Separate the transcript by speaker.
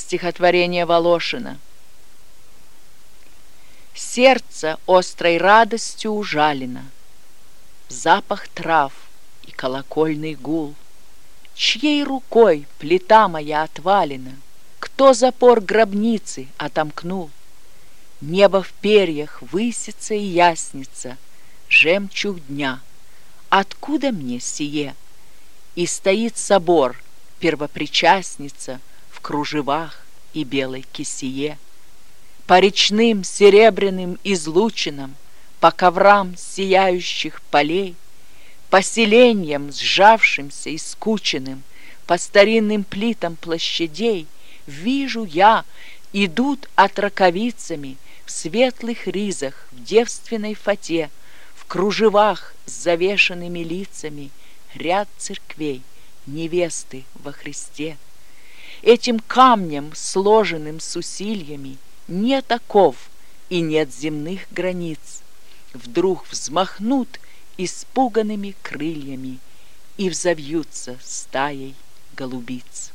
Speaker 1: Стихотворение Волошина. Сердце острой радостью ужалено, запах трав и колокольный гул. Чьей рукой плита моя отвалена? Кто запор гробницы отомкнул? Небо в перьях высится и яснится, жемчуг дня. Откуда мне сие? И стоит собор, первопричастница, в кружевах и белой кисее. По речным серебряным излучинам, по коврам сияющих полей, по селеньям сжавшимся и скученным, по старинным плитам площадей вижу я, идут отроковицами в светлых ризах, в девственной фате, в кружевах с завешенными лицами ряд церквей, невесты во Христе. Этим камнем, сложенным с усильями, нет оков и нет земных границ. Вдруг взмахнут испуганными крыльями и взовьются стаей голубиц.